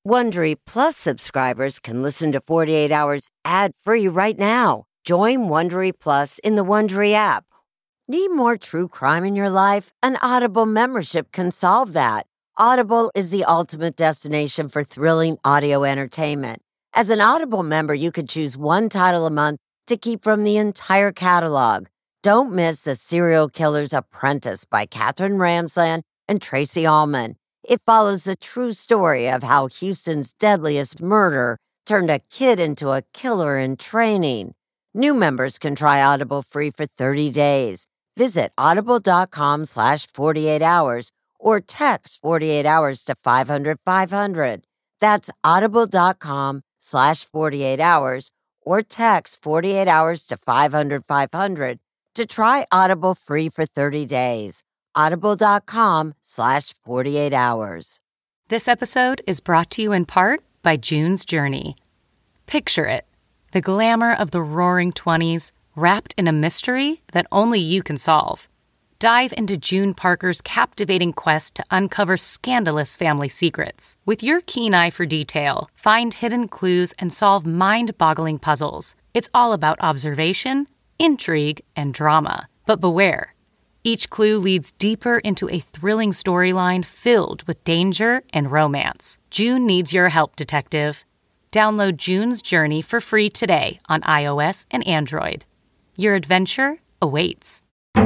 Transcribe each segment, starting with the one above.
Wondery Plus subscribers can listen to 48 Hours ad-free right now. Join Wondery Plus in the Wondery app. Need more true crime in your life? An Audible membership can solve that. Audible is the ultimate destination for thrilling audio entertainment. As an Audible member, you can choose one title a month to keep from the entire catalog. Don't miss The Serial Killer's Apprentice by Katherine Ramsland and Tracy Ullman. It follows the true story of how Houston's deadliest murder turned a kid into a killer in training. New members can try Audible free for 30 days. Visit audible.com/48 hours or text 48 hours to 500-500. That's audible.com/48 hours or text 48 hours to 500-500 to try Audible free for 30 days. Audible.com/48 hours. This episode is brought to you in part by June's Journey. Picture it, the glamour of the roaring 20s wrapped in a mystery that only you can solve. Dive into June Parker's captivating quest to uncover scandalous family secrets. With your keen eye for detail, find hidden clues and solve mind-boggling puzzles. It's all about observation, intrigue, and drama. But beware. Each clue leads deeper into a thrilling storyline filled with danger and romance. June needs your help, detective. Download June's Journey for free today on iOS and Android. Your adventure awaits.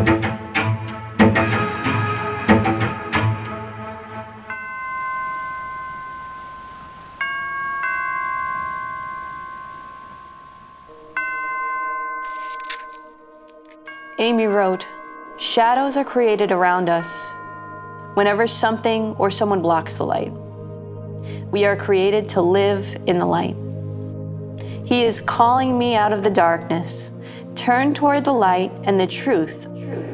Amy wrote, "Shadows are created around us whenever something or someone blocks the light. We are created to live in the light. He is calling me out of the darkness. Turn toward the light and the truth."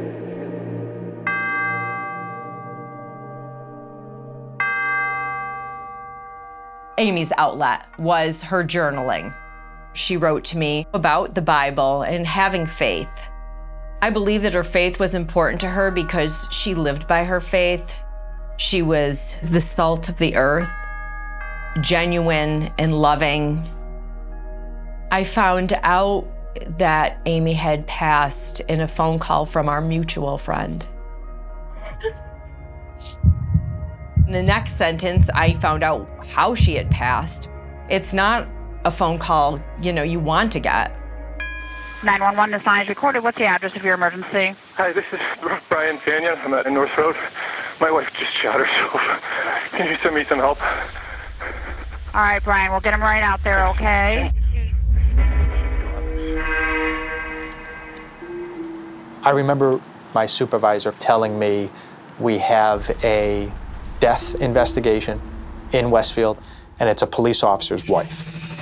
Amy's outlet was her journaling. She wrote to me about the Bible and having faith. I believe that her faith was important to her because she lived by her faith. She was the salt of the earth, genuine and loving. I found out that Amy had passed in a phone call from our mutual friend. In the next sentence, I found out how she had passed. It's not a phone call, you want to get. 911, this line is recorded. What's the address of your emergency? Hi, this is Brian Fanyon. I'm at North Road. My wife just shot herself. Can you send me some help? All right, Brian, we'll get him right out there, okay? I remember my supervisor telling me we have a death investigation in Westfield, and it's a police officer's wife.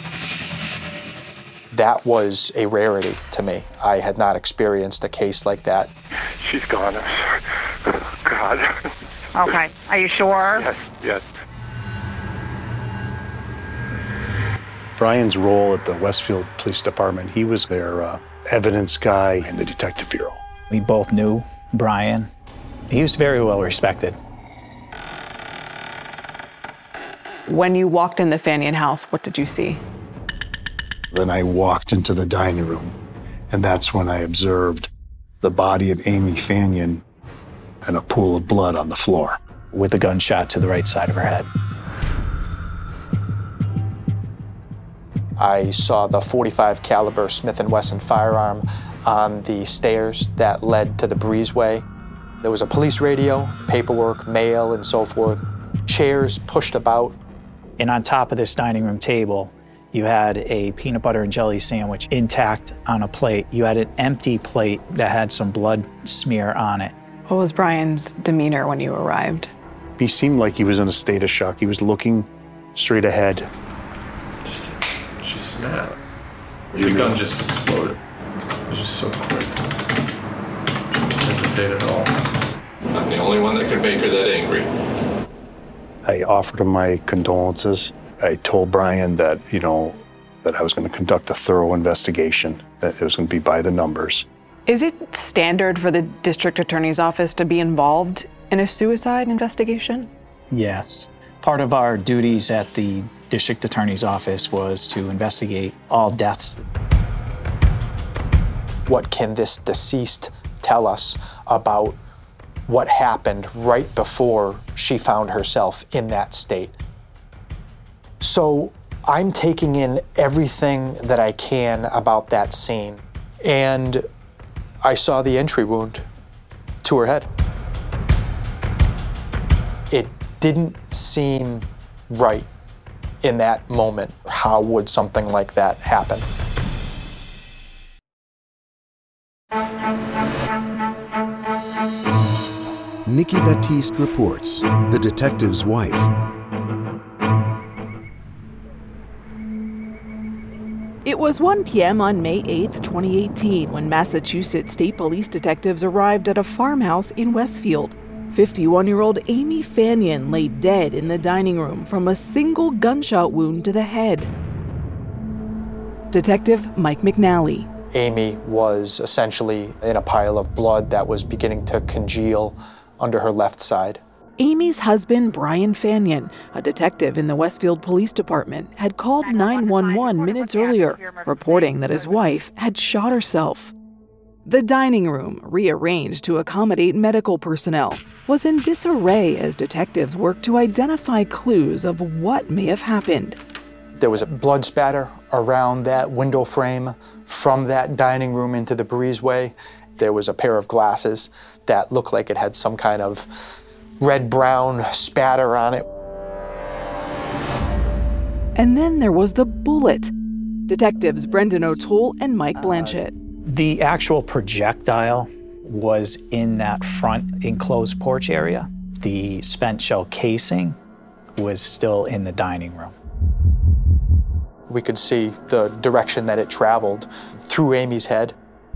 That was a rarity to me. I had not experienced a case like that. She's gone. I'm sorry. Oh, God. Okay. Are you sure? Yes. Brian's role at the Westfield Police Department, he was their evidence guy in the Detective Bureau. We both knew Brian. He was very well respected. When you walked in the Fanyon house, what did you see? Then I walked into the dining room, and that's when I observed the body of Amy Fanyon and a pool of blood on the floor. With a gunshot to the right side of her head. I saw the .45 caliber Smith & Wesson firearm on the stairs that led to the breezeway. There was a police radio, paperwork, mail, and so forth, chairs pushed about. And on top of this dining room table, you had a peanut butter and jelly sandwich intact on a plate. You had an empty plate that had some blood smear on it. What was Brian's demeanor when you arrived? He seemed like he was in a state of shock. He was looking straight ahead. She snapped. The gun just exploded. It was just so quick. Didn't hesitate at all. I'm the only one that could make her that angry. I offered him my condolences. I told Brian that, that I was going to conduct a thorough investigation, that it was going to be by the numbers. Is it standard for the district attorney's office to be involved in a suicide investigation? Yes. Part of our duties at the district attorney's office was to investigate all deaths. What can this deceased tell us about what happened right before she found herself in that state? So I'm taking in everything that I can about that scene, and I saw the entry wound to her head. It didn't seem right in that moment. How would something like that happen? Nikki Baptiste reports, the detective's wife. It was 1 p.m. on May 8, 2018, when Massachusetts State Police detectives arrived at a farmhouse in Westfield. 51-year-old Amy Fanion lay dead in the dining room from a single gunshot wound to the head. Detective Mike McNally. Amy was essentially in a pile of blood that was beginning to congeal under her left side. Amy's husband, Brian Fanion, a detective in the Westfield Police Department, had called 911 minutes earlier, reporting that his wife had shot herself. The dining room, rearranged to accommodate medical personnel, was in disarray as detectives worked to identify clues of what may have happened. There was a blood spatter around that window frame from that dining room into the breezeway. There was a pair of glasses that looked like it had some kind of red-brown spatter on it. And then there was the bullet. Detectives Brendan O'Toole and Mike Blanchett. The actual projectile was in that front enclosed porch area. The spent shell casing was still in the dining room. We could see the direction that it traveled through Amy's head.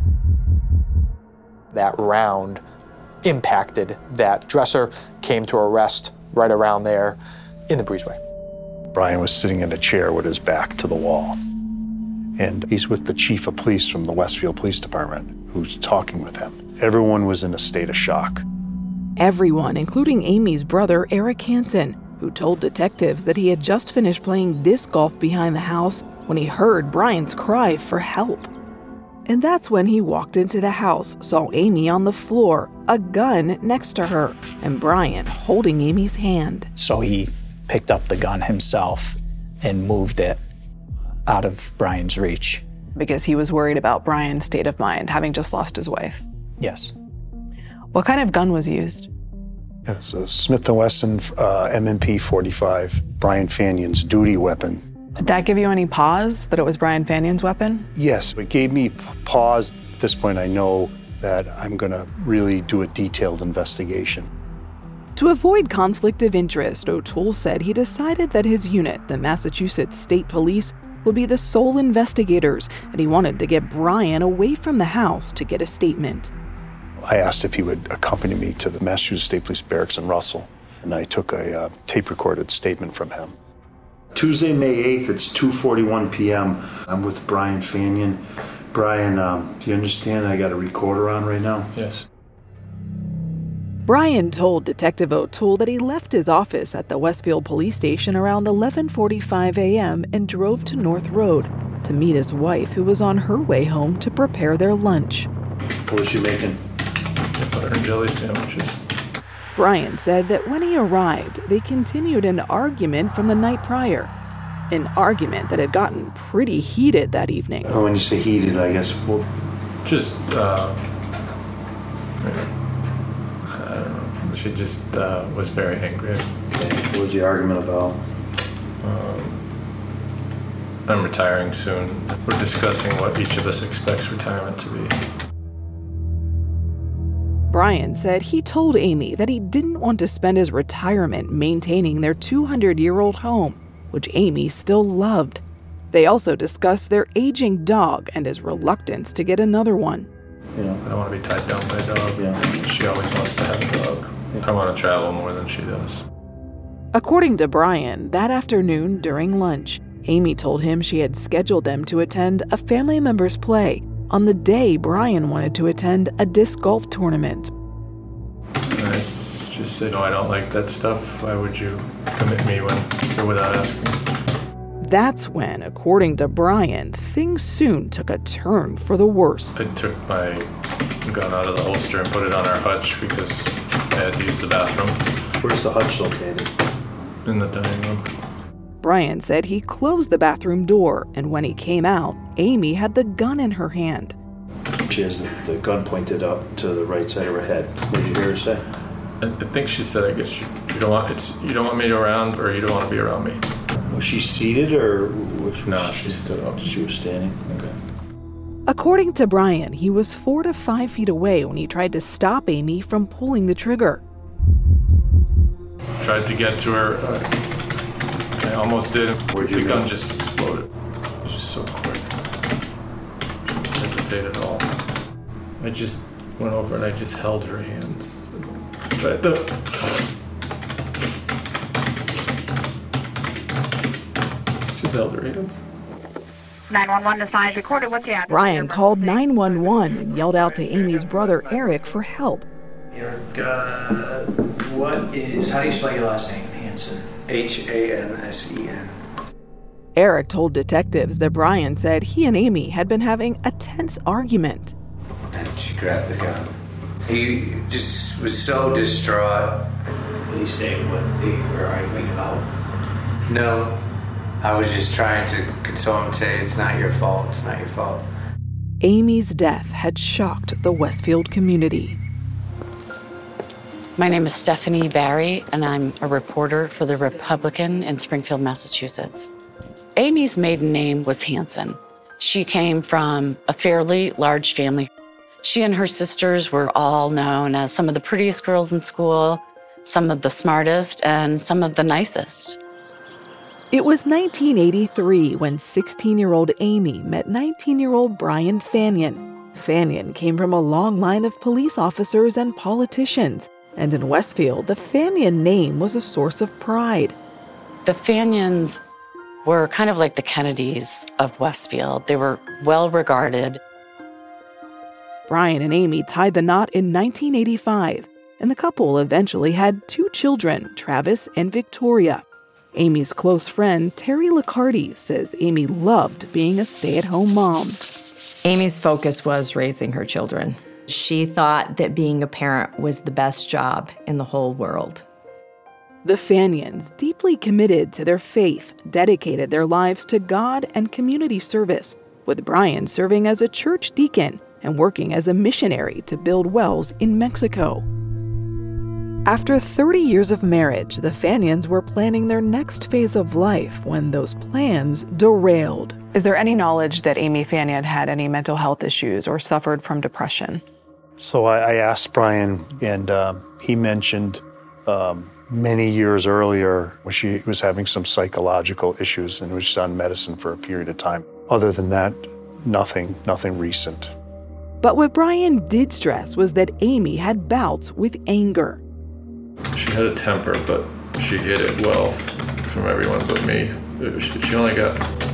That round impacted that dresser, came to a rest right around there in the breezeway. Brian was sitting in a chair with his back to the wall. And he's with the chief of police from the Westfield Police Department, who's talking with him. Everyone was in a state of shock. Everyone, including Amy's brother, Eric Hansen, who told detectives that he had just finished playing disc golf behind the house when he heard Brian's cry for help. And that's when he walked into the house, saw Amy on the floor, a gun next to her, and Brian holding Amy's hand. So he picked up the gun himself and moved it out of Brian's reach. Because he was worried about Brian's state of mind, having just lost his wife. Yes. What kind of gun was used? It was a Smith & Wesson M&P 45, Brian Fanion's duty weapon. Did that give you any pause that it was Brian Fanion's weapon? Yes, it gave me pause. At this point, I know that I'm going to really do a detailed investigation. To avoid conflict of interest, O'Toole said he decided that his unit, the Massachusetts State Police, would be the sole investigators, and he wanted to get Brian away from the house to get a statement. I asked if he would accompany me to the Massachusetts State Police Barracks in Russell, and I took a tape-recorded statement from him. Tuesday, May 8th, it's 2:41 p.m. I'm with Brian Fanion. Brian, do you understand I got a recorder on right now? Yes. Brian told Detective O'Toole that he left his office at the Westfield Police Station around 11:45 a.m. and drove to North Road to meet his wife, who was on her way home to prepare their lunch. What was she making? Butter and jelly sandwiches. Brian said that when he arrived, they continued an argument from the night prior. An argument that had gotten pretty heated that evening. When you say heated, I guess, well... Just, I don't know. She just was very angry. Okay. What was the argument about? I'm retiring soon. We're discussing what each of us expects retirement to be. Brian said he told Amy that he didn't want to spend his retirement maintaining their 200-year-old home, which Amy still loved. They also discussed their aging dog and his reluctance to get another one. You know, I don't want to be tied down by a dog. Yeah. She always wants to have a dog. I want to travel more than she does. According to Brian, that afternoon during lunch, Amy told him she had scheduled them to attend a family member's play on the day Brian wanted to attend a disc golf tournament. She just said, no, I don't like that stuff. Why would you commit me without asking? That's when, according to Brian, things soon took a turn for the worse. I took my gun out of the holster and put it on our hutch because I had to use the bathroom. Where's the hutch located? In the dining room. Brian said he closed the bathroom door, and when he came out, Amy had the gun in her hand. She has the gun pointed up to the right side of her head. What did you hear her say? I think she said, I guess you don't want me around, or you don't want to be around me. Was she seated or No, she stood up. She was standing? Okay. According to Brian, he was 4 to 5 feet away when he tried to stop Amy from pulling the trigger. Tried to get to her. I almost did. The gun just exploded. It was just so quick. Didn't hesitate at all. I just went over and I just held her hands. Tried to... Just held her hands. 911, the sign is recorded. What's the address? Brian called 911 and yelled out to Amy's brother, Eric, for help. Eric, how do you spell your last name? Hansen. Hansen. Eric told detectives that Brian said he and Amy had been having a tense argument. And she grabbed the gun. He just was so distraught. Did he say what they were arguing about? No. I was just trying to console him and say, it's not your fault, it's not your fault. Amy's death had shocked the Westfield community. My name is Stephanie Barry, and I'm a reporter for The Republican in Springfield, Massachusetts. Amy's maiden name was Hansen. She came from a fairly large family. She and her sisters were all known as some of the prettiest girls in school, some of the smartest, and some of the nicest. It was 1983 when 16-year-old Amy met 19-year-old Brian Fannion. Fannion came from a long line of police officers and politicians, and in Westfield, the Fannion name was a source of pride. The Fannions were kind of like the Kennedys of Westfield. They were well regarded. Brian and Amy tied the knot in 1985, and the couple eventually had 2 children, Travis and Victoria. Amy's close friend, Terry Liccardi, says Amy loved being a stay-at-home mom. Amy's focus was raising her children. She thought that being a parent was the best job in the whole world. The Fannions, deeply committed to their faith, dedicated their lives to God and community service, with Brian serving as a church deacon and working as a missionary to build wells in Mexico. After 30 years of marriage, the Fannions were planning their next phase of life when those plans derailed. Is there any knowledge that Amy Fannion had any mental health issues or suffered from depression? So I asked Brian, and he mentioned many years earlier when she was having some psychological issues and was on medicine for a period of time. Other than that, nothing recent. But what Brian did stress was that Amy had bouts with anger. She had a temper, but she hid it well from everyone but me. She only got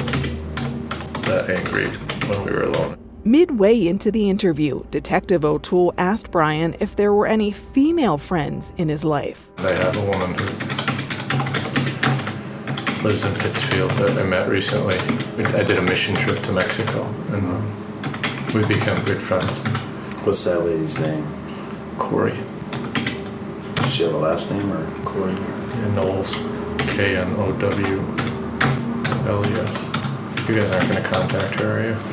that angry when we were alone. Midway into the interview, Detective O'Toole asked Brian if there were any female friends in his life. I have a woman who lives in Pittsfield that I met recently. I did a mission trip to Mexico, and we became good friends. What's that lady's name? Corey. Does she have a last name or Corey? Yeah, Knowles. Knowles. You guys aren't going to contact her, are you?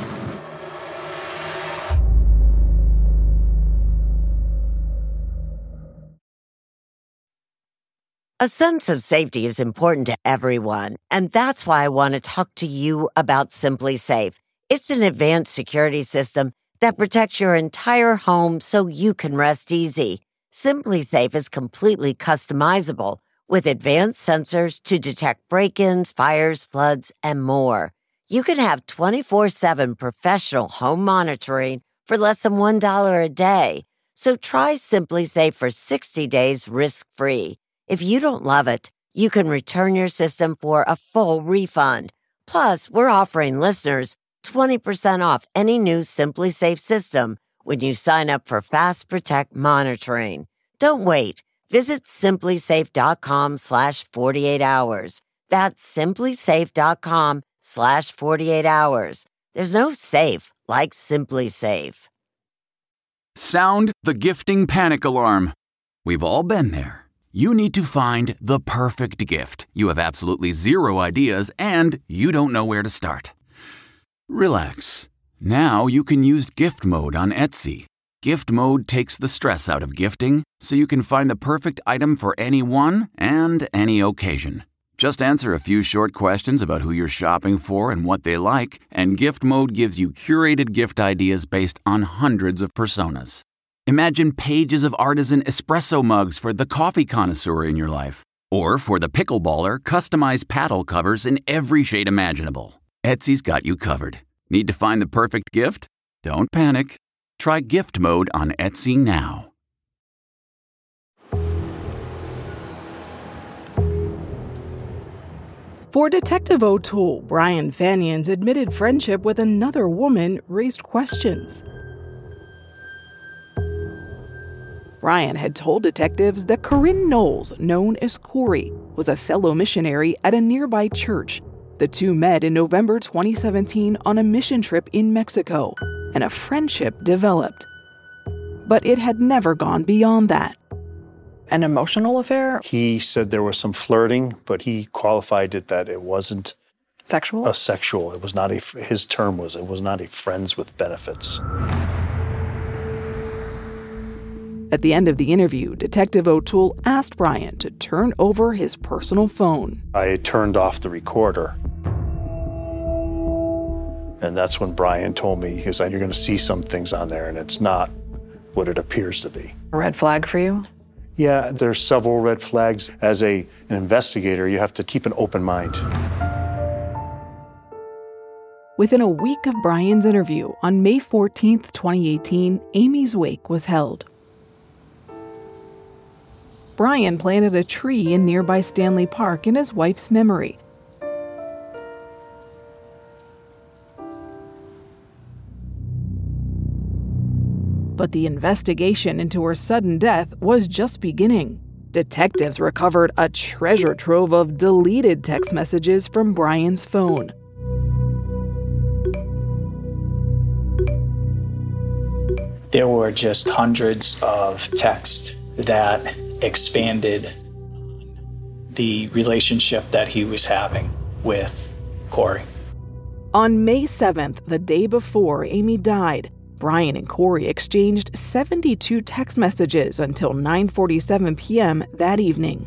A sense of safety is important to everyone, and that's why I want to talk to you about SimpliSafe. It's an advanced security system that protects your entire home so you can rest easy. SimpliSafe is completely customizable with advanced sensors to detect break-ins, fires, floods, and more. You can have 24/7 professional home monitoring for less than $1 a day. So try SimpliSafe for 60 days risk-free. If you don't love it, you can return your system for a full refund. Plus, we're offering listeners 20% off any new SimpliSafe system when you sign up for Fast Protect monitoring. Don't wait. Visit simplysafe.com/48 hours. That's simplysafe.com/48 hours. There's no safe like Simply Safe. Sound the gifting panic alarm. We've all been there. You need to find the perfect gift. You have absolutely zero ideas and you don't know where to start. Relax. Now you can use gift mode on Etsy. Gift mode takes the stress out of gifting so you can find the perfect item for anyone and any occasion. Just answer a few short questions about who you're shopping for and what they like, and Gift Mode gives you curated gift ideas based on hundreds of personas. Imagine pages of artisan espresso mugs for the coffee connoisseur in your life. Or for the pickleballer, customized paddle covers in every shade imaginable. Etsy's got you covered. Need to find the perfect gift? Don't panic. Try Gift Mode on Etsy now. For Detective O'Toole, Brian Fanion's admitted friendship with another woman raised questions. Brian had told detectives that Corinne Knowles, known as Corey, was a fellow missionary at a nearby church. The two met in November 2017 on a mission trip in Mexico, and a friendship developed. But it had never gone beyond that. An emotional affair? He said there was some flirting, but he qualified it that it wasn't sexual. It was not his term was it was not a friends with benefits. At the end of the interview, Detective O'Toole asked Brian to turn over his personal phone. I turned off the recorder. And that's when Brian told me, he was like, you're going to see some things on there, and it's not what it appears to be. A red flag for you? Yeah, there's several red flags. As an investigator, you have to keep an open mind. Within a week of Brian's interview, on May 14th, 2018, Amy's wake was held. Brian planted a tree in nearby Stanley Park in his wife's memory. But the investigation into her sudden death was just beginning. Detectives recovered a treasure trove of deleted text messages from Brian's phone. There were just hundreds of texts that expanded the relationship that he was having with Corey. On May 7th, the day before Amy died, Brian and Corey exchanged 72 text messages until 9:47 p.m. that evening.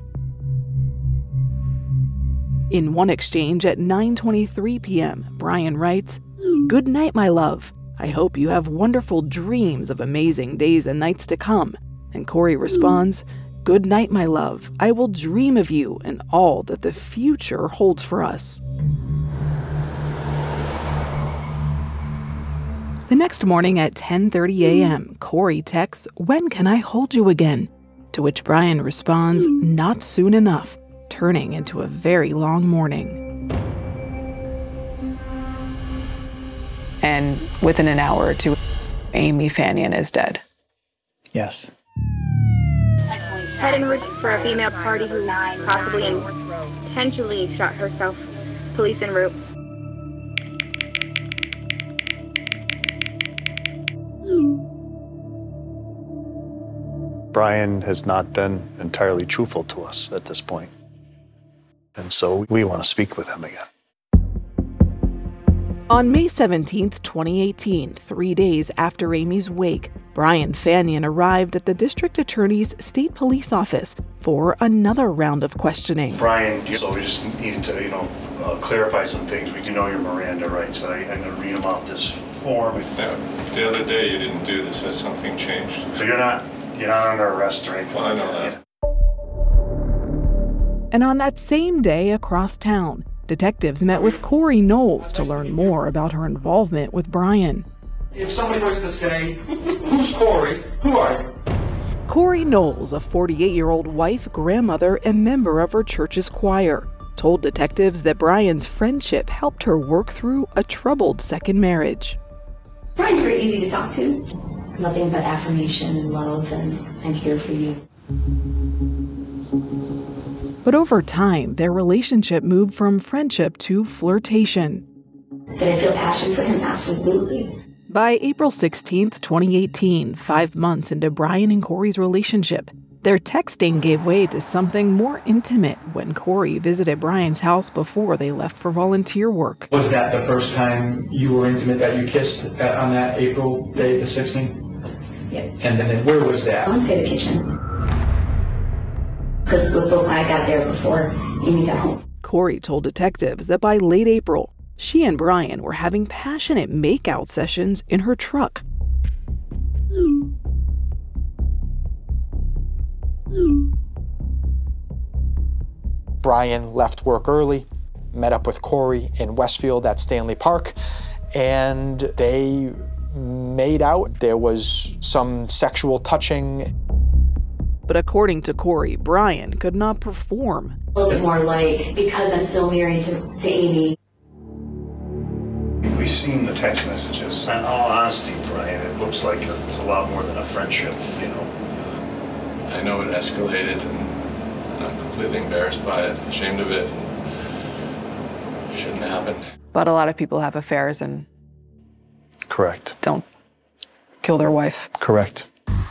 In one exchange at 9:23 p.m., Brian writes, "Good night, my love. I hope you have wonderful dreams of amazing days and nights to come." And Corey responds, "Good night, my love. I will dream of you and all that the future holds for us." The next morning at 10:30 a.m., Corey texts, "When can I hold you again?" To which Brian responds, "Not soon enough," turning into a very long morning. And within an hour or two, Amy Fanion is dead. Yes. Head en route for a female party who possibly intentionally shot herself. Police en route. Brian has not been entirely truthful to us at this point. And so we want to speak with him again. On May 17th, 2018, 3 days after Amy's wake, Brian Fanion arrived at the district attorney's state police office for another round of questioning. Brian, so we just needed to, clarify some things. We do know your Miranda rights, but I'm going to read them off this form. Yeah, the other day you didn't do this. Has something changed? So you're not under arrest or anything? Well, I know that. And on that same day across town, detectives met with Corey Knowles to learn more about her involvement with Brian. If somebody was to say, "Who's Corey? Who are you?" Corey Knowles, a 48-year-old wife, grandmother, and member of her church's choir, told detectives that Brian's friendship helped her work through a troubled second marriage. Brian's very easy to talk to. Nothing but affirmation and love, and I'm here for you. But over time, their relationship moved from friendship to flirtation. Did I feel passion for him? Absolutely. By April 16th, 2018, 5 months into Brian and Corey's relationship, their texting gave way to something more intimate when Corey visited Brian's house before they left for volunteer work. Was that the first time you were intimate that you kissed on that April day, the 16th? Yeah. And then where was that? I want to say the kitchen. Because I got there before Amy got home. Corey told detectives that by late April, she and Brian were having passionate makeout sessions in her truck. Brian left work early, met up with Corey in Westfield at Stanley Park, and they made out. There was some sexual touching. But according to Corey, Brian could not perform. A little bit more like, because I'm still married to Amy. We've seen the text messages. In all honesty, Brian, it looks like it's a lot more than a friendship, you know. I know it escalated, and I'm completely embarrassed by it, ashamed of it. Shouldn't have happened. But a lot of people have affairs and Correct. don't kill their wife. Correct.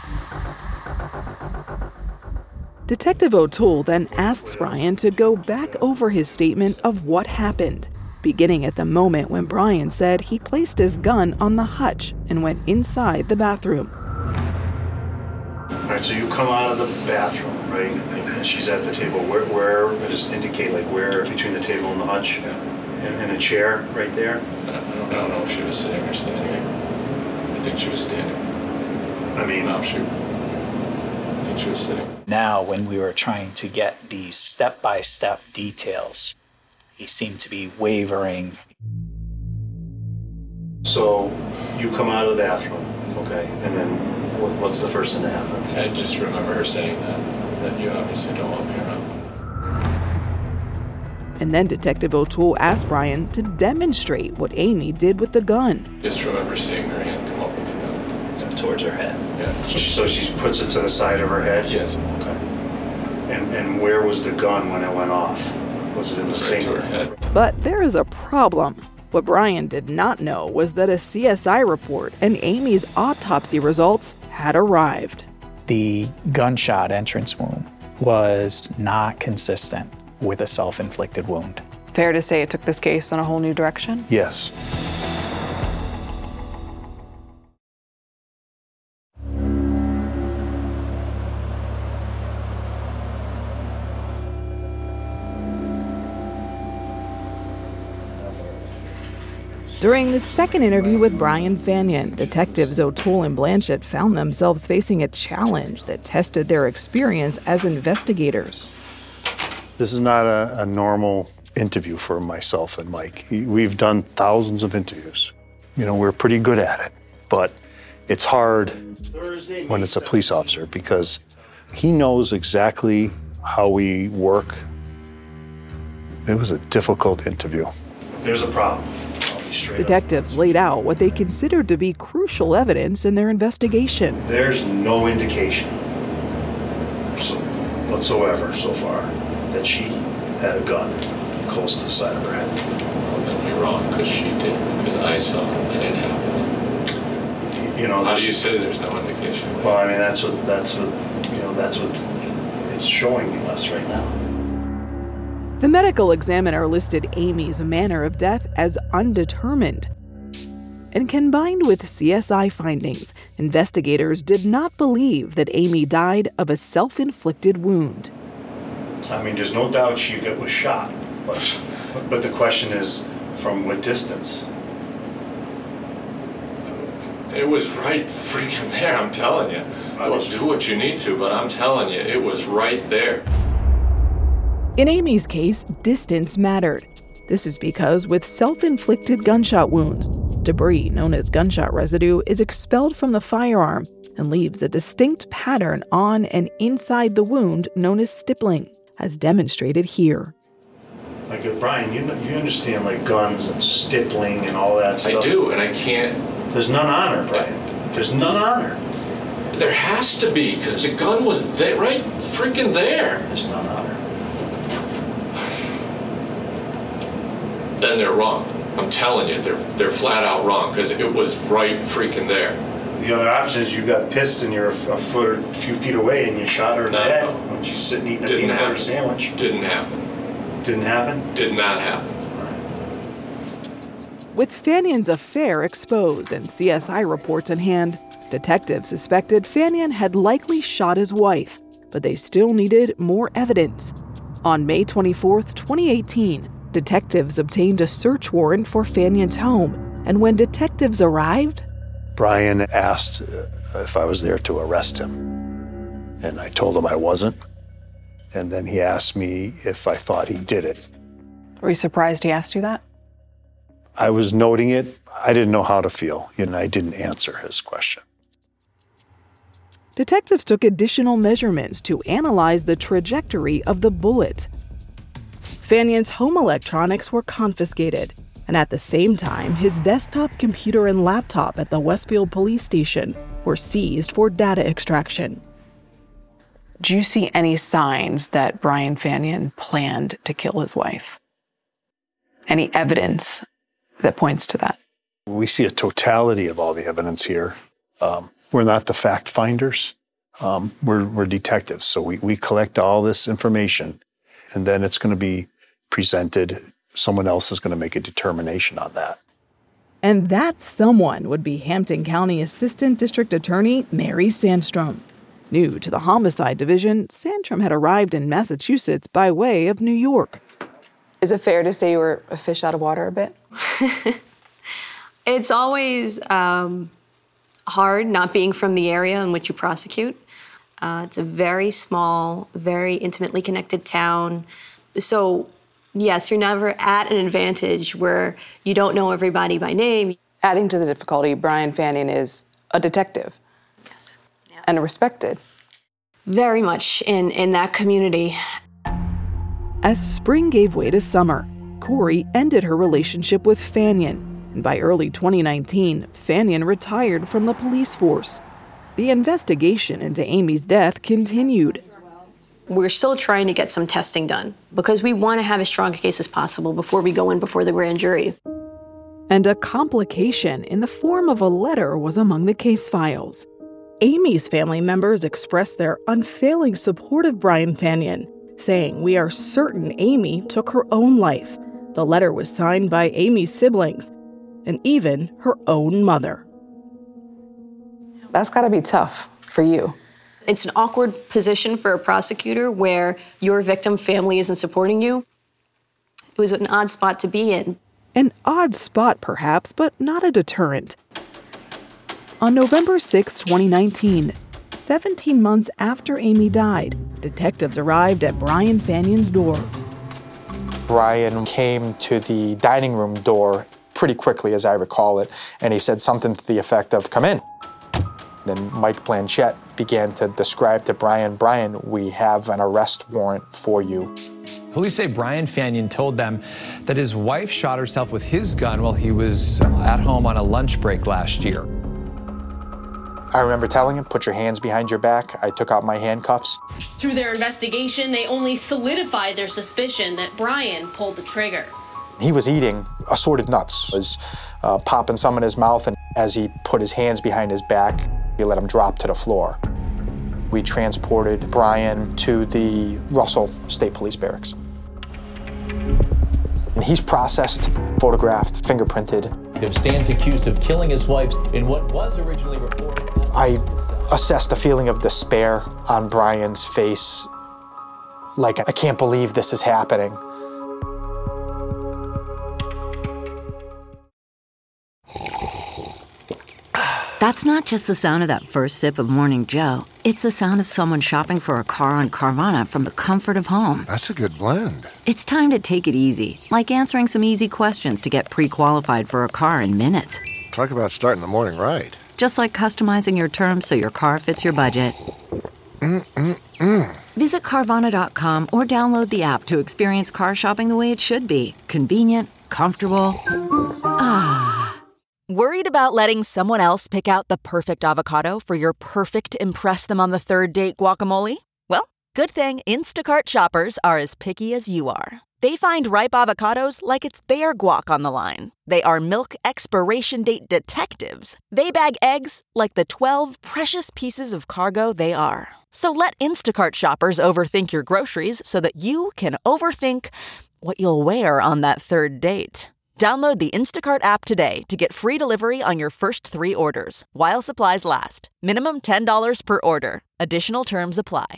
Detective O'Toole then asks Brian to go back over his statement of what happened, beginning at the moment when Brian said he placed his gun on the hutch and went inside the bathroom. All right, so you come out of the bathroom, right? And she's at the table. Where just indicate, like, where between the table and the hutch? Yeah. And a chair right there? I don't know if she was sitting or standing. I think she was standing. I mean... No, I think she was sitting. Now, when we were trying to get these step-by-step details, he seemed to be wavering. So you come out of the bathroom, okay, and then what's the first thing that happens? I just remember her saying that you obviously don't want me around. And then Detective O'Toole asked Brian to demonstrate what Amy did with the gun. Just remember seeing her hand come up with the gun. Towards her head? Yeah. So she puts it to the side of her head? Yes. Okay. And where was the gun when it went off? Was it in the same... Right to her head. But there is a problem. What Brian did not know was that a CSI report and Amy's autopsy results had arrived. The gunshot entrance wound was not consistent with a self-inflicted wound. Fair to say it took this case in a whole new direction? Yes. During the second interview with Brian Fannion, detectives O'Toole and Blanchett found themselves facing a challenge that tested their experience as investigators. This is not a normal interview for myself and Mike. We've done thousands of interviews. You know, we're pretty good at it, but it's hard when it's a police officer because he knows exactly how we work. It was a difficult interview. There's a problem. Detectives laid out what they considered to be crucial evidence in their investigation. There's no indication whatsoever so far that she had a gun close to the side of her head. Well, then we're wrong, because she did, because I saw it and it happened. You know, how do you say there's no indication? Well, I mean, that's what it's showing us right now. The medical examiner listed Amy's manner of death as undetermined. And combined with CSI findings, investigators did not believe that Amy died of a self-inflicted wound. I mean, there's no doubt she was shot, but the question is, from what distance? It was right freaking there, I'm telling you. Look, do what you need to, but I'm telling you, it was right there. In Amy's case, distance mattered. This is because with self-inflicted gunshot wounds, debris known as gunshot residue is expelled from the firearm and leaves a distinct pattern on and inside the wound known as stippling, as demonstrated here. Like, Brian, you understand, like, guns and stippling and all that stuff? I do, and I can't... There's none on her, Brian. There's none on her. There has to be, because the gun was there, right freaking there. There's none on her. Then they're wrong. I'm telling you, they're flat out wrong, because it was right freaking there. The other option is you got pissed and you're a few feet away and you shot her in the head when she's sitting eating a peanut butter sandwich. Didn't happen. Didn't happen? Did not happen. With Fanion's affair exposed and CSI reports in hand, detectives suspected Fanion had likely shot his wife, but they still needed more evidence. On May 24, 2018, detectives obtained a search warrant for Fanion's home, and when detectives arrived, Brian asked if I was there to arrest him, and I told him I wasn't. And then he asked me if I thought he did it. Were you surprised he asked you that? I was noting it. I didn't know how to feel, and I didn't answer his question. Detectives took additional measurements to analyze the trajectory of the bullet. Fanion's home electronics were confiscated, and at the same time, his desktop computer and laptop at the Westfield police station were seized for data extraction. Do you see any signs that Brian Fanion planned to kill his wife? Any evidence that points to that? We see a totality of all the evidence here. We're not the fact finders. We're detectives, so we collect all this information, and then it's going to be presented. Someone else is going to make a determination on that. And that someone would be Hampton County Assistant District Attorney Mary Sandstrom. New to the Homicide Division, Sandstrom had arrived in Massachusetts by way of New York. Is it fair to say you were a fish out of water a bit? It's always hard not being from the area in which you prosecute. It's a very small, very intimately connected town. So yes, you're never at an advantage where you don't know everybody by name. Adding to the difficulty, Brian Fanion is a detective. Yes. Yeah. And respected. Very much in that community. As spring gave way to summer, Corey ended her relationship with Fanion, and by early 2019, Fanion retired from the police force. The investigation into Amy's death continued. We're still trying to get some testing done because we want to have as strong a case as possible before we go in before the grand jury. And a complication in the form of a letter was among the case files. Amy's family members expressed their unfailing support of Brian Fanion, saying, "We are certain Amy took her own life." The letter was signed by Amy's siblings and even her own mother. That's got to be tough for you. It's an awkward position for a prosecutor where your victim family isn't supporting you. It was an odd spot to be in. An odd spot, perhaps, but not a deterrent. On November 6, 2019, 17 months after Amy died, detectives arrived at Brian Fanion's door. Brian came to the dining room door pretty quickly, as I recall it, and he said something to the effect of, "Come in." Then Mike Blanchette began to describe to Brian, "We have an arrest warrant for you." Police say Brian Fanion told them that his wife shot herself with his gun while he was at home on a lunch break last year. I remember telling him, "Put your hands behind your back." I took out my handcuffs. Through their investigation, they only solidified their suspicion that Brian pulled the trigger. He was eating assorted nuts, was popping some in his mouth, and as he put his hands behind his back, he let him drop to the floor. We transported Brian to the Russell State Police Barracks. And he's processed, photographed, fingerprinted. Stands accused of killing his wife in what was originally reported. I assessed the feeling of despair on Brian's face. Like, I can't believe this is happening. That's not just the sound of that first sip of Morning Joe. It's the sound of someone shopping for a car on Carvana from the comfort of home. That's a good blend. It's time to take it easy, like answering some easy questions to get pre-qualified for a car in minutes. Talk about starting the morning right. Just like customizing your terms so your car fits your budget. Visit Carvana.com or download the app to experience car shopping the way it should be. Convenient, comfortable. Ah. Worried about letting someone else pick out the perfect avocado for your perfect impress them on the third date guacamole? Well, good thing Instacart shoppers are as picky as you are. They find ripe avocados like it's their guac on the line. They are milk expiration date detectives. They bag eggs like the 12 precious pieces of cargo they are. So let Instacart shoppers overthink your groceries so that you can overthink what you'll wear on that third date. Download the Instacart app today to get free delivery on your first 3 orders, while supplies last. Minimum $10 per order. Additional terms apply.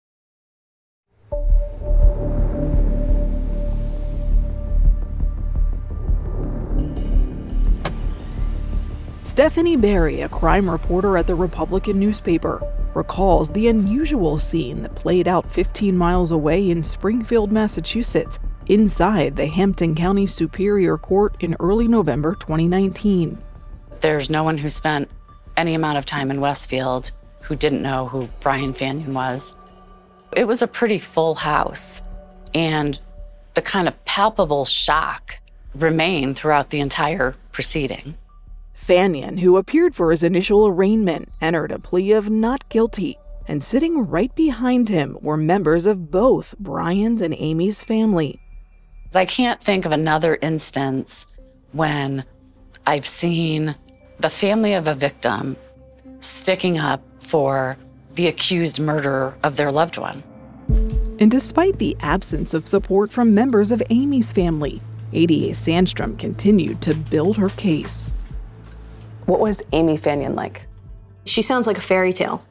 Stephanie Barry, a crime reporter at the Republican newspaper, recalls the unusual scene that played out 15 miles away in Springfield, Massachusetts, inside the Hampton County Superior Court in early November 2019. There's no one who spent any amount of time in Westfield who didn't know who Brian Fanion was. It was a pretty full house, and the kind of palpable shock remained throughout the entire proceeding. Fanion, who appeared for his initial arraignment, entered a plea of not guilty, and sitting right behind him were members of both Brian's and Amy's family. I can't think of another instance when I've seen the family of a victim sticking up for the accused murderer of their loved one. And despite the absence of support from members of Amy's family, ADA Sandstrom continued to build her case. What was Amy Fanion like? She sounds like a fairy tale.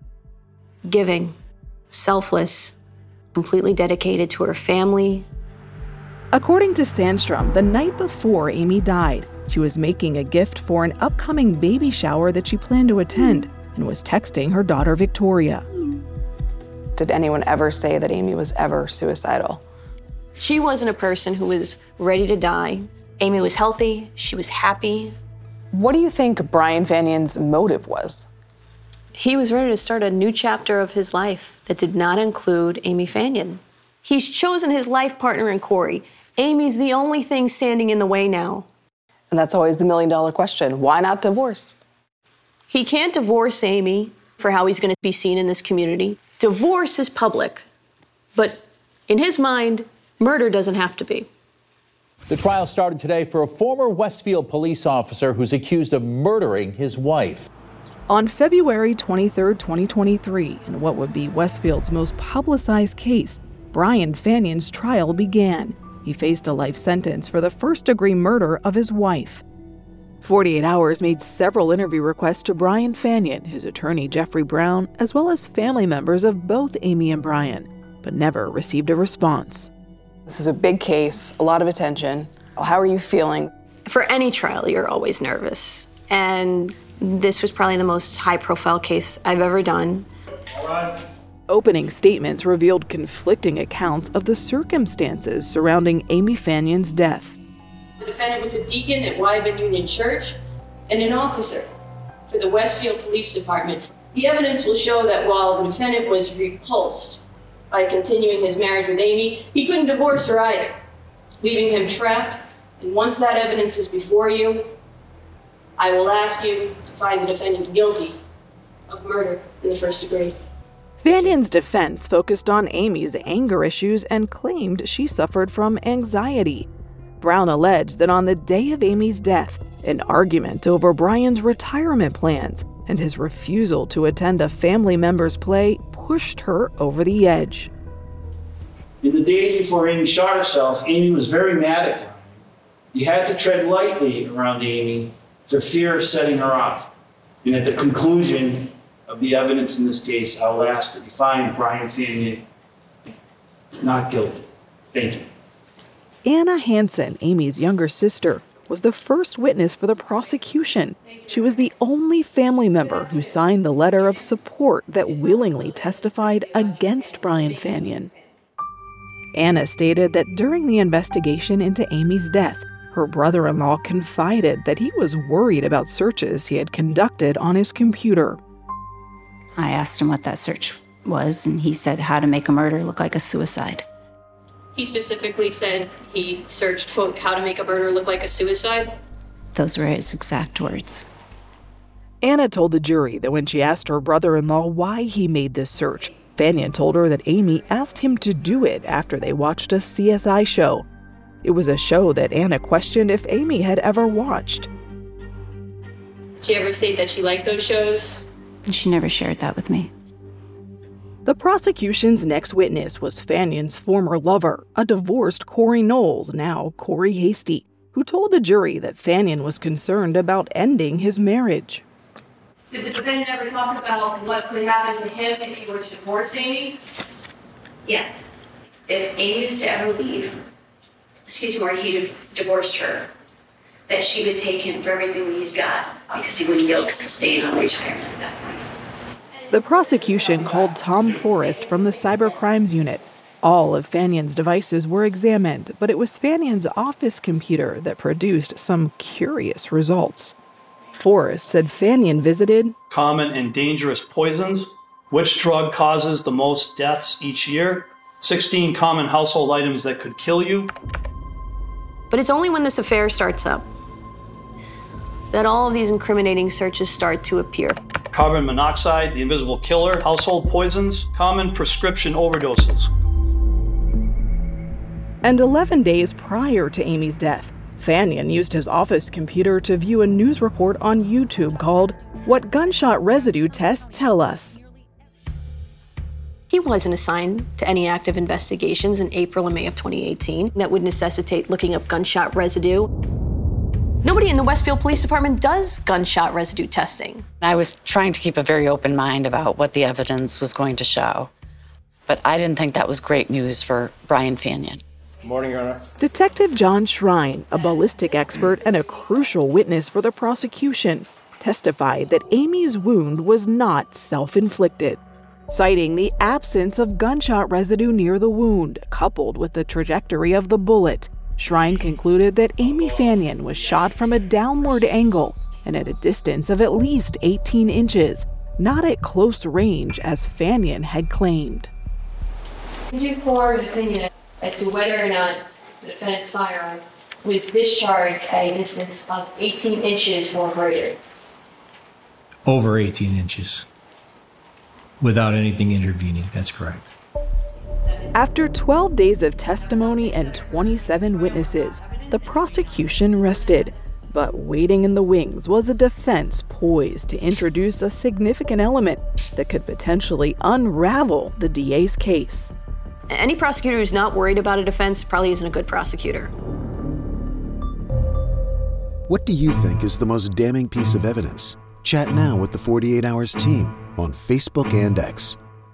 Giving, selfless, completely dedicated to her family. According to Sandstrom, the night before Amy died, she was making a gift for an upcoming baby shower that she planned to attend and was texting her daughter Victoria. Did anyone ever say that Amy was ever suicidal? She wasn't a person who was ready to die. Amy was healthy, she was happy. What do you think Brian Fanion's motive was? He was ready to start a new chapter of his life that did not include Amy Fanion. He's chosen his life partner in Corey. Amy's the only thing standing in the way now. And that's always the million-dollar question. Why not divorce? He can't divorce Amy for how he's going to be seen in this community. Divorce is public. But in his mind, murder doesn't have to be. The trial started today for a former Westfield police officer who's accused of murdering his wife. On February 23, 2023, in what would be Westfield's most publicized case, Brian Fanion's trial began. He faced a life sentence for the first-degree murder of his wife. 48 Hours made several interview requests to Brian Fanion, his attorney Jeffrey Brown, as well as family members of both Amy and Brian, but never received a response. This is a big case, a lot of attention. How are you feeling? For any trial, you're always nervous. And this was probably the most high-profile case I've ever done. Opening statements revealed conflicting accounts of the circumstances surrounding Amy Fanion's death. The defendant was a deacon at Wyven Union Church and an officer for the Westfield Police Department. The evidence will show that while the defendant was repulsed by continuing his marriage with Amy, he couldn't divorce her either, leaving him trapped. And once that evidence is before you, I will ask you to find the defendant guilty of murder in the first degree. Fanion's defense focused on Amy's anger issues and claimed she suffered from anxiety. Brown alleged that on the day of Amy's death, an argument over Brian's retirement plans and his refusal to attend a family member's play pushed her over the edge. In the days before Amy shot herself, Amy was very mad at Brian. You had to tread lightly around Amy for fear of setting her off. And at the conclusion of the evidence in this case, I'll ask that you find Brian Fanion not guilty. Thank you. Anna Hansen, Amy's younger sister, was the first witness for the prosecution. She was the only family member who signed the letter of support that willingly testified against Brian Fanion. Anna stated that during the investigation into Amy's death, her brother-in-law confided that he was worried about searches he had conducted on his computer. I asked him what that search was, and he said how to make a murder look like a suicide. He specifically said he searched, quote, how to make a murder look like a suicide. Those were his exact words. Anna told the jury that when she asked her brother-in-law why he made this search, Fanion told her that Amy asked him to do it after they watched a CSI show. It was a show that Anna questioned if Amy had ever watched. Did she ever say that she liked those shows? She never shared that with me. The prosecution's next witness was Fanion's former lover, a divorced Corey Knowles, now Corey Hasty, who told the jury that Fanion was concerned about ending his marriage. Did the defendant ever talk about what could happen to him if he were to divorce Amy? Yes. If Amy was to ever leave, or he divorced her, that she would take him for everything that he's got because he wouldn't be able to sustain on retirement at that point. The prosecution called Tom Forrest from the Cyber Crimes Unit. All of Fanion's devices were examined, but it was Fanion's office computer that produced some curious results. Forrest said Fanion visited common and dangerous poisons, which drug causes the most deaths each year, 16 common household items that could kill you. But it's only when this affair starts up that all of these incriminating searches start to appear. Carbon monoxide, the invisible killer, household poisons, common prescription overdoses. And 11 days prior to Amy's death, Fanion used his office computer to view a news report on YouTube called What Gunshot Residue Tests Tell Us. He wasn't assigned to any active investigations in April and May of 2018 that would necessitate looking up gunshot residue. Nobody in the Westfield Police Department does gunshot residue testing. I was trying to keep a very open mind about what the evidence was going to show, but I didn't think that was great news for Brian Fanion. Morning, Your Honor. Detective John Shrine, a ballistic expert and a crucial witness for the prosecution, testified that Amy's wound was not self-inflicted, citing the absence of gunshot residue near the wound, coupled with the trajectory of the bullet. Shrine concluded that Amy Fanion was shot from a downward angle and at a distance of at least 18 inches, not at close range as Fanion had claimed. Did you form an opinion as to whether or not the defendant's firearm was discharged at a distance of 18 inches or greater? Over 18 inches. Without anything intervening, that's correct. After 12 days of testimony and 27 witnesses, the prosecution rested. But waiting in the wings was a defense poised to introduce a significant element that could potentially unravel the DA's case. Any prosecutor who's not worried about a defense probably isn't a good prosecutor. What do you think is the most damning piece of evidence? Chat now with the 48 Hours team on Facebook and X.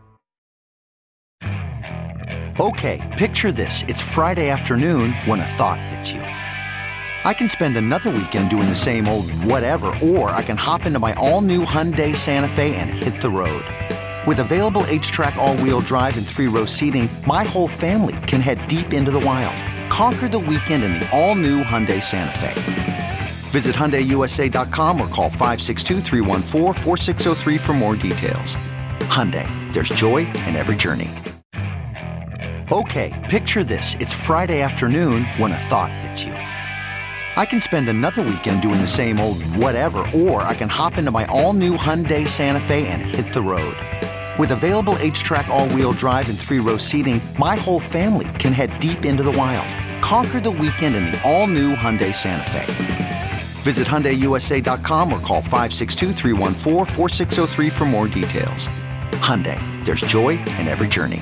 Okay, picture this. It's Friday afternoon when a thought hits you. I can spend another weekend doing the same old whatever, or I can hop into my all-new Hyundai Santa Fe and hit the road. With available H-Track all-wheel drive and 3-row seating, my whole family can head deep into the wild. Conquer the weekend in the all-new Hyundai Santa Fe. Visit HyundaiUSA.com or call 562-314-4603 for more details. Hyundai, there's joy in every journey. Okay, picture this. It's Friday afternoon when a thought hits you. I can spend another weekend doing the same old whatever, or I can hop into my all-new Hyundai Santa Fe and hit the road. With available H-Track all-wheel drive and 3-row seating, my whole family can head deep into the wild. Conquer the weekend in the all-new Hyundai Santa Fe. Visit HyundaiUSA.com or call 562-314-4603 for more details. Hyundai, there's joy in every journey.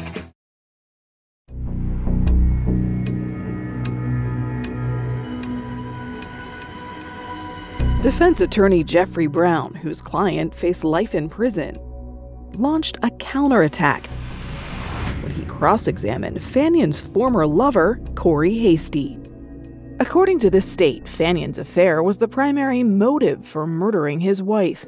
Defense attorney Jeffrey Brown, whose client faced life in prison, launched a counterattack when he cross-examined Fanion's former lover, Corey Hasty. According to the state, Fanion's affair was the primary motive for murdering his wife.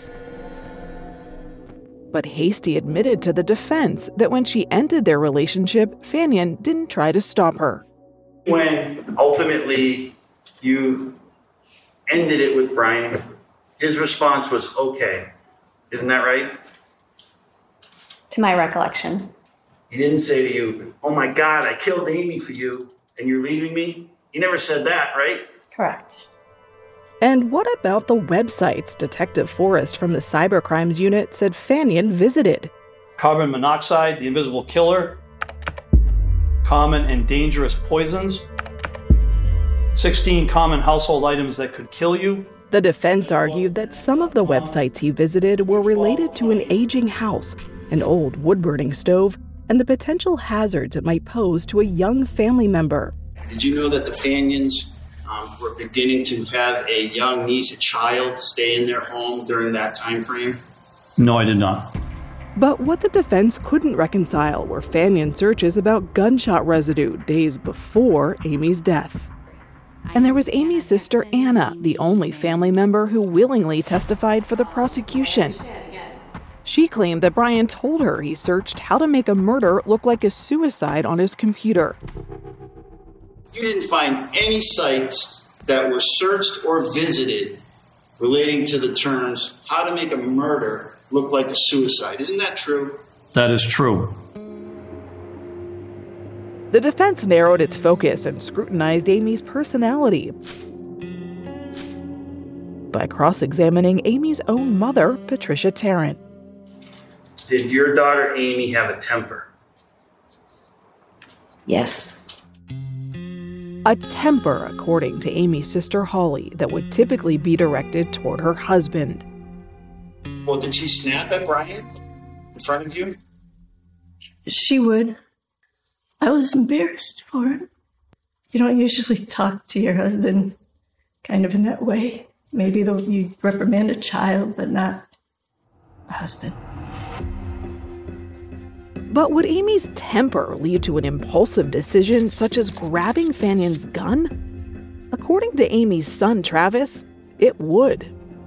But Hasty admitted to the defense that when she ended their relationship, Fanion didn't try to stop her. When ultimately you ended it with Brian, his response was okay. Isn't that right? To my recollection. He didn't say to you, oh my God, I killed Amy for you and you're leaving me? He never said that, right? Correct. And what about the websites Detective Forrest from the Cybercrimes Unit said Fanion visited? Carbon monoxide, the invisible killer, common and dangerous poisons, 16 common household items that could kill you. The defense argued that some of the websites he visited were related to an aging house, an old wood-burning stove, and the potential hazards it might pose to a young family member. Did you know that the Fanions were beginning to have a young niece, a child, stay in their home during that time frame? No, I did not. But what the defense couldn't reconcile were Fanion searches about gunshot residue days before Amy's death. And there was Amy's sister Anna, the only family member who willingly testified for the prosecution. She claimed that Brian told her he searched how to make a murder look like a suicide on his computer. You didn't find any sites that were searched or visited relating to the terms how to make a murder look like a suicide. Isn't that true? That is true. The defense narrowed its focus and scrutinized Amy's personality by cross-examining Amy's own mother, Patricia Tarrant. Did your daughter Amy have a temper? Yes. A temper, according to Amy's sister Holly, that would typically be directed toward her husband. Well, did she snap at Brian in front of you? She would. I was embarrassed for him. You don't usually talk to your husband kind of in that way. Maybe you reprimand a child, but not a husband. But would Amy's temper lead to an impulsive decision such as grabbing Fanion's gun? According to Amy's son, Travis, it would.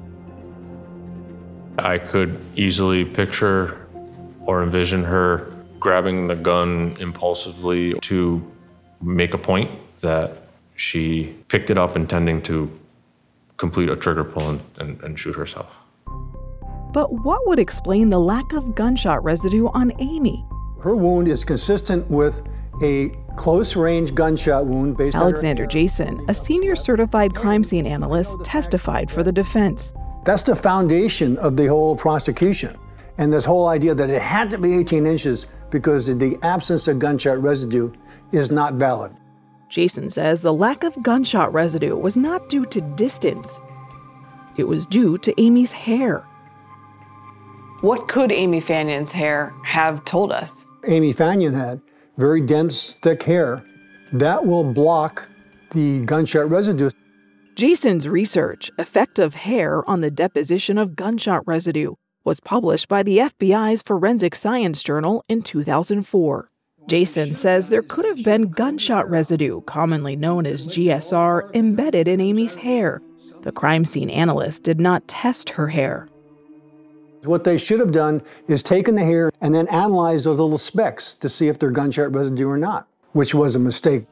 I could easily picture or envision her grabbing the gun impulsively to make a point that she picked it up intending to complete a trigger pull and shoot herself. But what would explain the lack of gunshot residue on Amy? Her wound is consistent with a close-range gunshot wound based Alexander Jason, a senior certified crime scene analyst, testified for the defense. That's the foundation of the whole prosecution. And this whole idea that it had to be 18 inches because of the absence of gunshot residue is not valid. Jason says the lack of gunshot residue was not due to distance. It was due to Amy's hair. What could Amy Fanion's hair have told us? Amy Fanion had very dense, thick hair. That will block the gunshot residue. Jason's research, Effect of Hair on the Deposition of Gunshot Residue, was published by the FBI's Forensic Science Journal in 2004. Jason says there could have been gunshot residue, commonly known as GSR, embedded in Amy's hair. The crime scene analyst did not test her hair. What they should have done is taken the hair and then analyzed those little specks to see if they're gunshot residue or not, which was a mistake.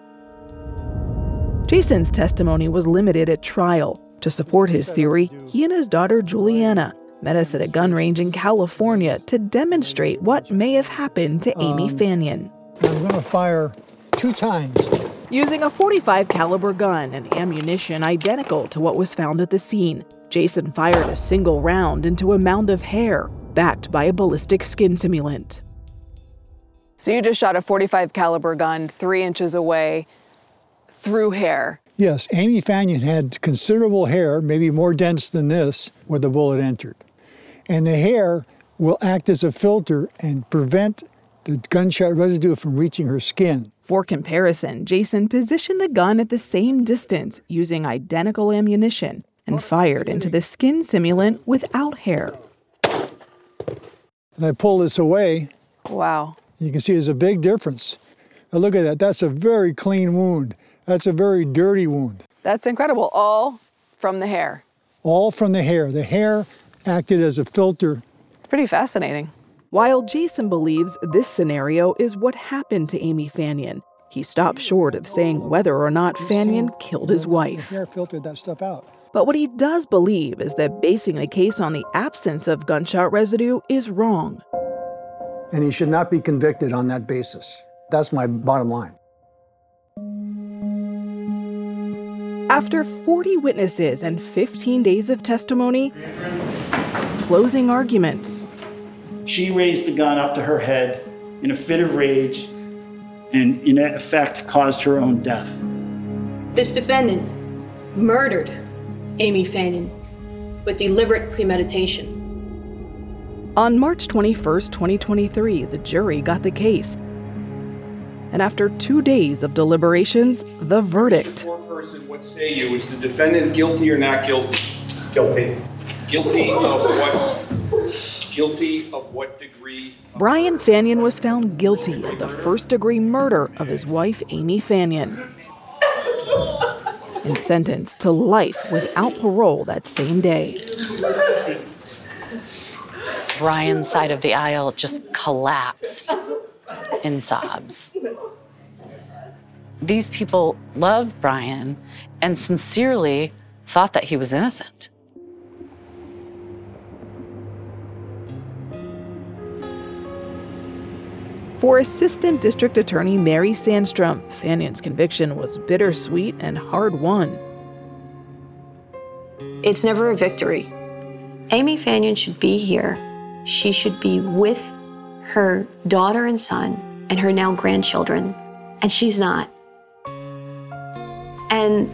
Jason's testimony was limited at trial. To support his theory, he and his daughter Juliana met us at a gun range in California to demonstrate what may have happened to Amy Fanion. I'm going to fire 2 times. Using a .45 caliber gun and ammunition identical to what was found at the scene, Jason fired a single round into a mound of hair, backed by a ballistic skin simulant. So you just shot a .45 caliber gun 3 inches away through hair. Yes, Amy Fanion had considerable hair, maybe more dense than this, where the bullet entered. And the hair will act as a filter and prevent the gunshot residue from reaching her skin. For comparison, Jason positioned the gun at the same distance using identical ammunition and fired into the skin simulant without hair. And I pull this away. Wow. You can see there's a big difference. Now look at that. That's a very clean wound. That's a very dirty wound. That's incredible. All from the hair. All from the hair. The hair acted as a filter. Pretty fascinating. While Jason believes this scenario is what happened to Amy Fanion, he stopped short of saying whether or not Fanion killed his wife. The hair filtered that stuff out. But what he does believe is that basing the case on the absence of gunshot residue is wrong. And he should not be convicted on that basis. That's my bottom line. After 40 witnesses and 15 days of testimony, closing arguments. She raised the gun up to her head in a fit of rage and in effect caused her own death. This defendant murdered Amy Fanion with deliberate premeditation. On March 21st, 2023, the jury got the case. And after 2 days of deliberations, the verdict. What say you? Is the defendant guilty or not guilty? Guilty. Guilty of what? Guilty of what degree? Brian Fanion was found guilty of the first-degree murder of his wife, Amy Fanion, and sentenced to life without parole that same day. Brian's side of the aisle just collapsed in sobs. These people loved Brian and sincerely thought that he was innocent. For Assistant District Attorney Mary Sandstrom, Fanion's conviction was bittersweet and hard-won. It's never a victory. Amy Fanion should be here. She should be with her daughter and son and her now grandchildren, and she's not. And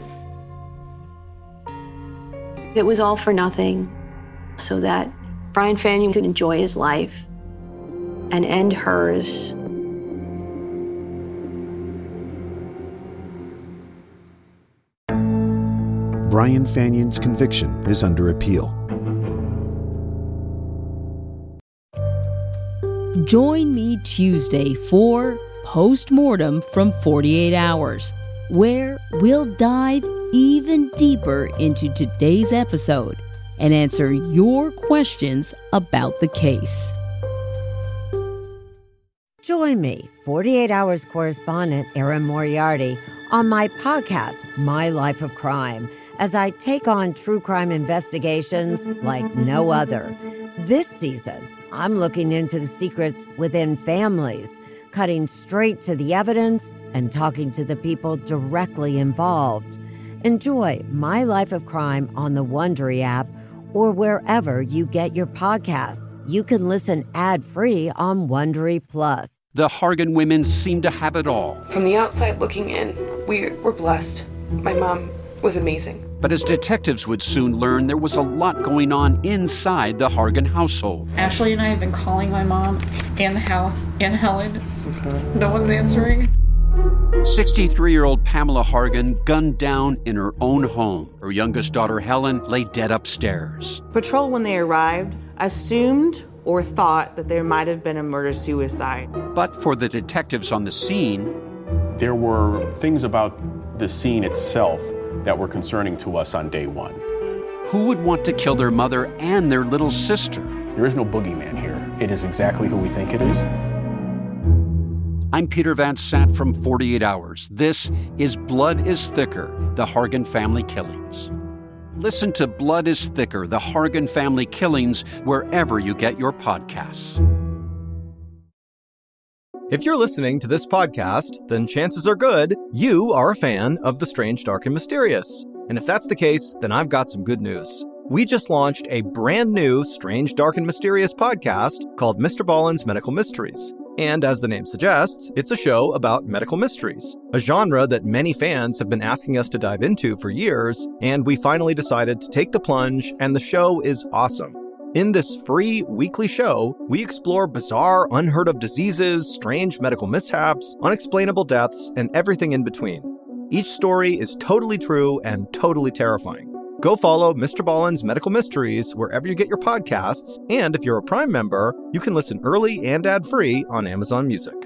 it was all for nothing so that Brian Fanion could enjoy his life and end hers. Brian Fanion's conviction is under appeal. Join me Tuesday for Postmortem from 48 Hours, where we'll dive even deeper into today's episode and answer your questions about the case. Join me, 48 Hours correspondent Erin Moriarty, on my podcast, My Life of Crime, as I take on true crime investigations like no other. This season, I'm looking into the secrets within families, cutting straight to the evidence and talking to the people directly involved. Enjoy My Life of Crime on the Wondery app or wherever you get your podcasts. You can listen ad-free on Wondery Plus. The Hargan women seem to have it all. From the outside looking in, we were blessed. My mom was amazing. But as detectives would soon learn, there was a lot going on inside the Hargan household. Ashley and I have been calling my mom and the house and Helen. Okay. No one's answering. 63-year-old Pamela Hargan gunned down in her own home. Her youngest daughter, Helen, lay dead upstairs. Patrol, when they arrived, assumed or thought that there might have been a murder-suicide. But for the detectives on the scene, there were things about the scene itself that were concerning to us on day one. Who would want to kill their mother and their little sister? There is no boogeyman here. It is exactly who we think it is. I'm Peter Van Sant from 48 Hours. This is Blood is Thicker, the Hargan Family Killings. Listen to Blood is Thicker, the Hargan Family Killings, wherever you get your podcasts. If you're listening to this podcast, then chances are good you are a fan of The Strange, Dark, and Mysterious. And if that's the case, then I've got some good news. We just launched a brand new Strange, Dark, and Mysterious podcast called Mr. Ballen's Medical Mysteries. And as the name suggests, it's a show about medical mysteries, a genre that many fans have been asking us to dive into for years, and we finally decided to take the plunge, and the show is awesome. In this free weekly show, we explore bizarre, unheard of diseases, strange medical mishaps, unexplainable deaths, and everything in between. Each story is totally true and totally terrifying. Go follow Mr. Ballen's Medical Mysteries wherever you get your podcasts, and if you're a Prime member, you can listen early and ad-free on Amazon Music.